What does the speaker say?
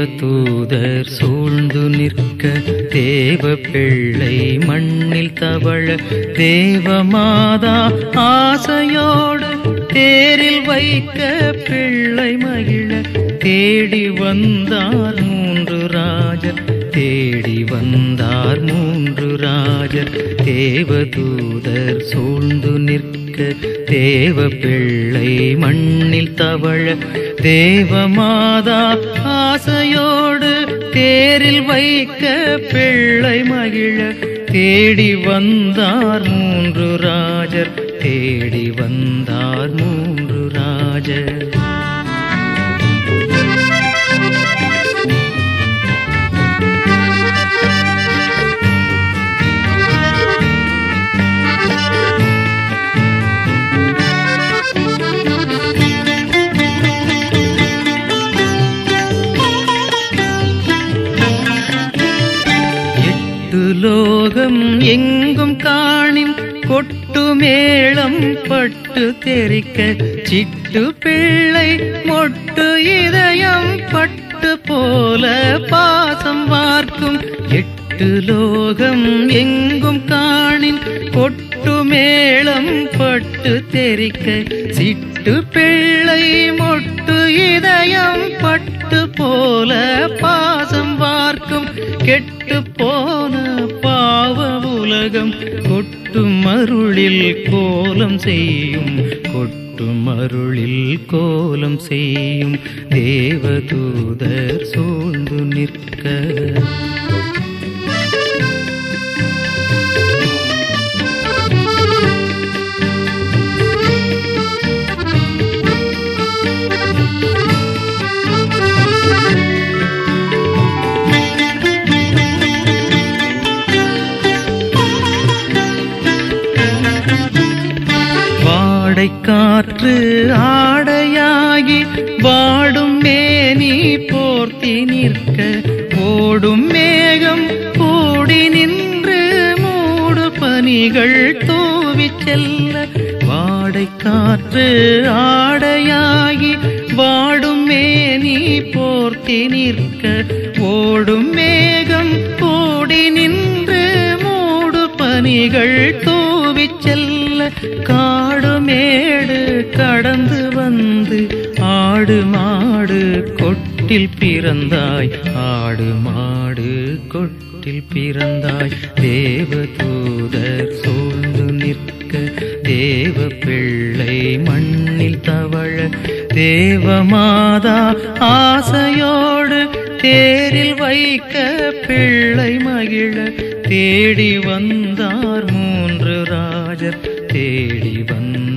தூதர் சூழ்ந்து நிற்க தேவ பிள்ளை மண்ணில் தவழ தேவமாதா ஆசையோடு தேரில் வைக்க பிள்ளை மகிழ தேடி வந்தார் மூன்று ராஜர் தேடி வந்தார் மூன்று ராஜர் தேவதூதர் சூழ்ந்து நிற்க தேவ பிள்ளை மண்ணில் தவழ தேவமாதா ஆசையோடு தேரில் வைக்க பிள்ளை மகிழ தேடி வந்தார் மூன்று ராஜர் தேடி வந்தார் மூன்று ராஜர் லோகம் எங்கும் காணின் கொட்டு மேளம் பட்டு தெரிக்க சிட்டு பிள்ளை மொட்டு இதயம் பட்டு போல பாசம் வார்க்கும் எட்டு லோகம் எங்கும் காணின் கொட்டு மேளம் பட்டு தெரிக்க சிட்டு பிள்ளை மொட்டு இதயம் பட்டு போல பாசம் வார்க்கும் கெட்டு போன பாவ உலகம் கொட்டும் அருளில் கோலம் செய்யும் கொட்டும் அருளில் கோலம் செய்யும் தேவதூதர் சூழ்ந்து நிற்க காற்று ஆடையாகி வாடும் மேனி போர்த்தி நிற்க ஓடும் மேகம் கூடி நின்று மூடு பனிகள் தூவி செல்ல வாடை காற்று ஆடையாகி வாடும் மேனி போர்த்தி நிற்க ஓடும் மேகம் கூடி நின்று மூடு பனிகள் தூவி செல்ல காடு மேடு கடந்து வந்து ஆடு மாடு கொட்டில் பிறந்தாய் ஆடு மாடு கொட்டில் பிறந்தாய் தேவதூதர் சூழ்ந்து நிற்க தேவ பிள்ளை மண்ணில் தவழ தேவமாதா ஆசையோடு தேரில் வைக்க பிள்ளை மகிழ தேடி வந்தார் மூன்று ராஜர் தேடி வந்தார்